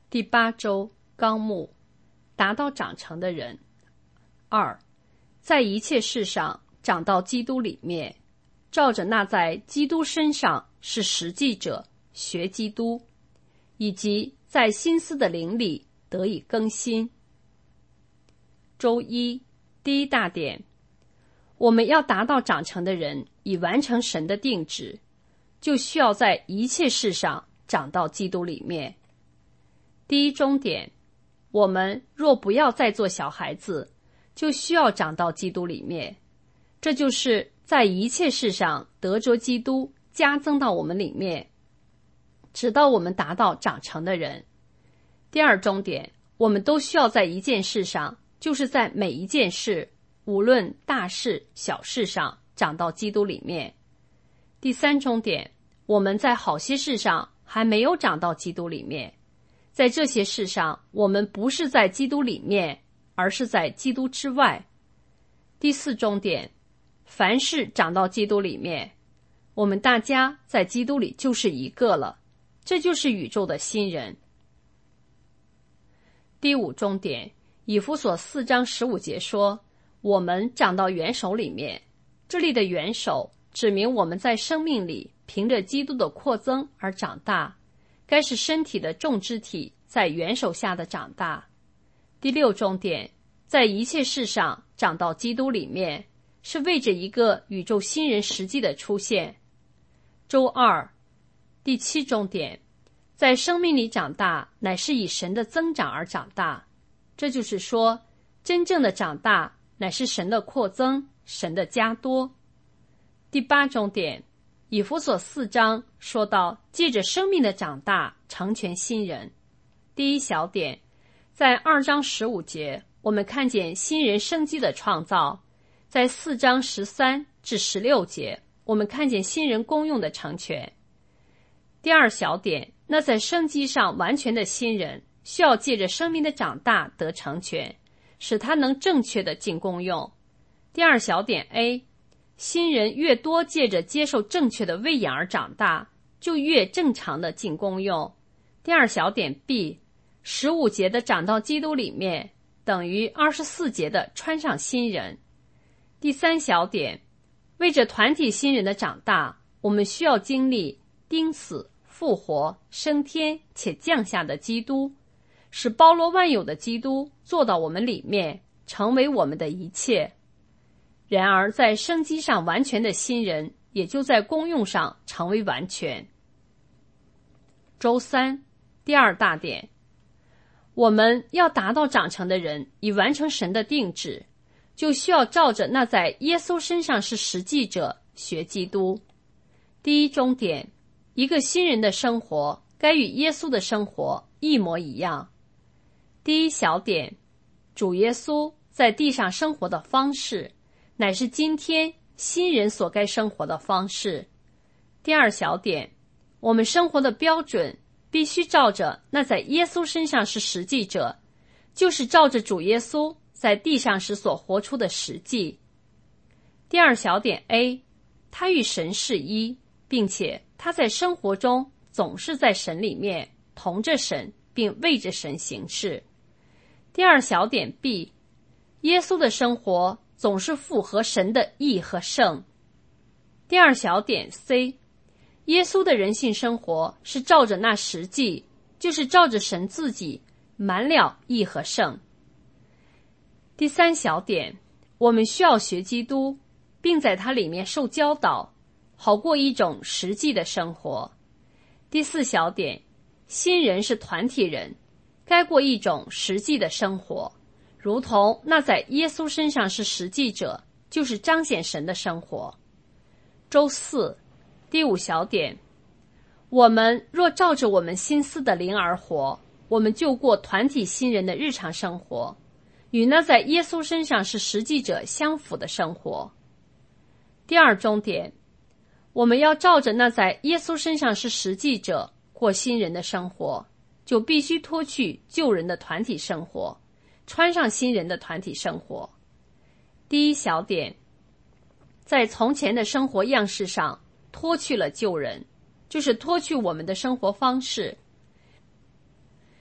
第8周纲目，达到长成的人。2，在一切事上长到基督里面，照着那在基督身上是实际者学基督，以及在心思的灵里得以更新。周一，第1大点，我们要达到长成的人，以完成神的定旨，就需要在一切事上长到基督里面。第1中点，我们若不要再做小孩子，就需要长到基督里面，这就是在一切事上得着基督加增到我们里面，直到我们达到长成的人。第2中点，我们都需要在一件事上，就是在每一件事，无论大事小事上长到基督里面。第3中点，我们在好些事上还没有长到基督里面，在这些事上我们不是在基督里面，而是在基督之外。第4中点，凡事长到基督里面，我们大家在基督里就是一个了，这就是宇宙的新人。第5中点，以弗所4章15节说，我们长到元首里面。这里的元首指明我们在生命里凭着基督的扩增而长大，该是身体的众肢体在元首下的长大。第6中点，在一切事上长到基督里面，是为着一个宇宙新人实际的出现。周2，第7中点，在生命里长大乃是以神的增长而长大，这就是说，真正的长大乃是神的扩增，神的加多。第8中点，以弗所4章说到借着生命的长大成全新人。第1小点，在2章15节我们看见新人生机的创造，在4章13至16节我们看见新人功用的成全。第2小点，那在生机上完全的新人需要借着生命的长大得成全，使他能正确的尽功用。第2小点 A， 新人越多借着接受正确的喂养而长大，就越正常的尽功用。第2小点 B， 15节的长到基督里面等于24节的穿上新人。第3小点，为着团体新人的长大，我们需要经历钉死、复活、升天且降下的基督，使包罗万有的基督做到我们里面，成为我们的一切。然而在生机上完全的新人，也就在功用上成为完全。周3，第2大点，我们要达到长成的人，以完成神的定旨，就需要照着那在耶稣身上是实际者学基督。第1中点，一个新人的生活该与耶稣的生活一模一样。第1小点，主耶稣在地上生活的方式，乃是今天新人所该生活的方式。第2小点，我们生活的标准必须照着那在耶稣身上是实际者，就是照着主耶稣在地上时所活出的实际。第2小点 A， 他与神是一，并且他在生活中总是在神里面同着神，并为着神行事。第2小点 B， 耶稣的生活总是符合神的义和圣。第2小点 C， 耶稣的人性生活是照着那实际，就是照着神自己满了义和圣。第3小点，我们需要学基督，并在他里面受教导，好过一种实际的生活。第4小点，新人是团体人，该过一种实际的生活，如同那在耶稣身上是实际者，就是彰显神的生活。周4，第5小点，我们若照着我们心思的灵而活，我们就过团体新人的日常生活，与那在耶稣身上是实际者相符的生活。第2中点，我们要照着那在耶稣身上是实际者过新人的生活，就必须脱去旧人的团体生活，穿上新人的团体生活。第1小点，在从前的生活样式上脱去了旧人，就是脱去我们的生活方式。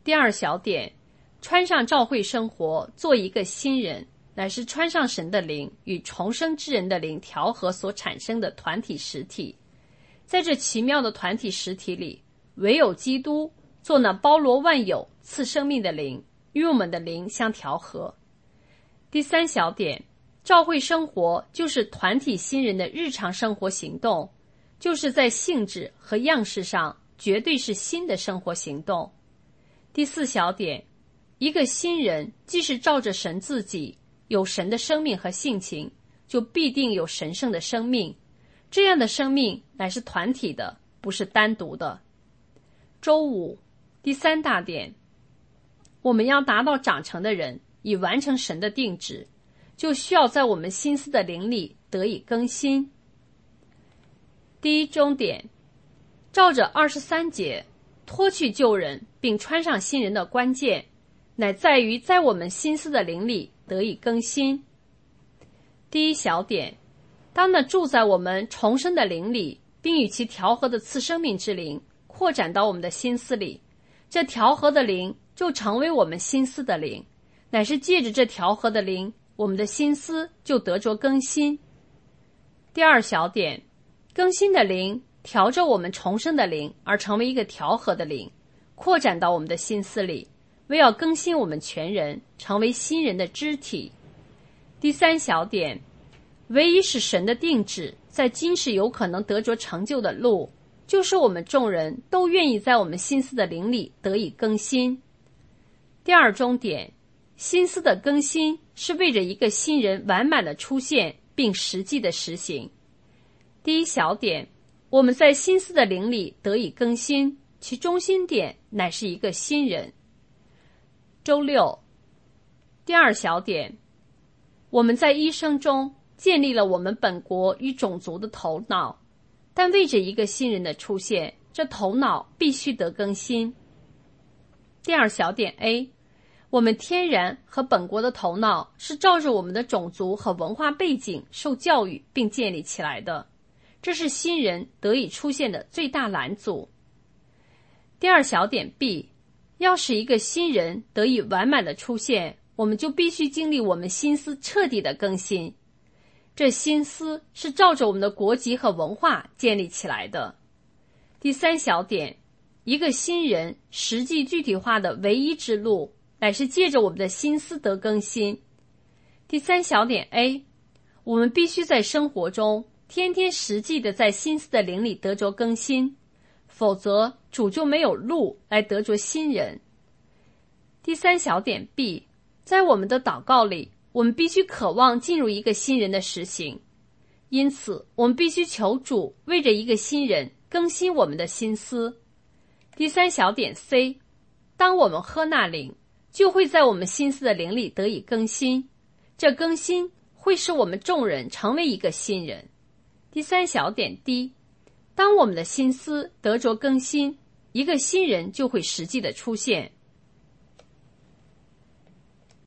第二小点，穿上教会生活，做一个新人，乃是穿上神的灵与重生之人的灵调和所产生的团体实体。在这奇妙的团体实体里，唯有基督做那包罗万有赐生命的灵，与我们的灵相调和。第三小点，教会生活就是团体新人的日常生活行动，就是在性质和样式上绝对是新的生活行动。第四小点，一个新人既是照着神自己有神的生命和性情，就必定有神圣的生命，这样的生命乃是团体的，不是单独的。周五，第三大点，我们要达到长成的人，以完成神的定旨，就需要在我们心思的灵里得以更新。第一中点，照着23节，脱去旧人并穿上新人的关键，乃在于在我们心思的灵里得以更新。第一小点，当那住在我们重生的灵里，并与其调和的赐生命之灵扩展到我们的心思里，这调和的灵就成为我们心思的灵，乃是借着这调和的灵，我们的心思就得着更新。第二小点，更新的灵调着我们重生的灵，而成为一个调和的灵，扩展到我们的心思里，为要更新我们全人，成为新人的肢体。第三小点，唯一是神的定旨在今世有可能得着成就的路，就是我们众人都愿意在我们心思的灵里得以更新。第二中点，心思的更新是为着一个新人完满的出现并实际的实行。第一小点，我们在心思的灵里得以更新，其中心点乃是一个新人。周六，第二小点，我们在一生中建立了我们本国与种族的头脑，但为着一个新人的出现，这头脑必须得更新。第二小点 A， 我们天然和本国的头脑是照着我们的种族和文化背景受教育并建立起来的，这是新人得以出现的最大拦阻。第二小点 B， 要使一个新人得以完满的出现，我们就必须经历我们心思彻底的更新。这心思是照着我们的国籍和文化建立起来的。第三小点，一个新人实际具体化的唯一之路，乃是借着我们的心思得更新。第三小点 A， 我们必须在生活中天天实际的在心思的灵里得着更新，否则主就没有路来得着新人。第三小点 B， 在我们的祷告里，我们必须渴望进入一个新人的实行，因此我们必须求主为着一个新人更新我们的心思。第三小点 C， 当我们喝那灵，就会在我们心思的灵里得以更新，这更新会使我们众人成为一个新人。第三小点 D， 当我们的心思得着更新，一个新人就会实际的出现，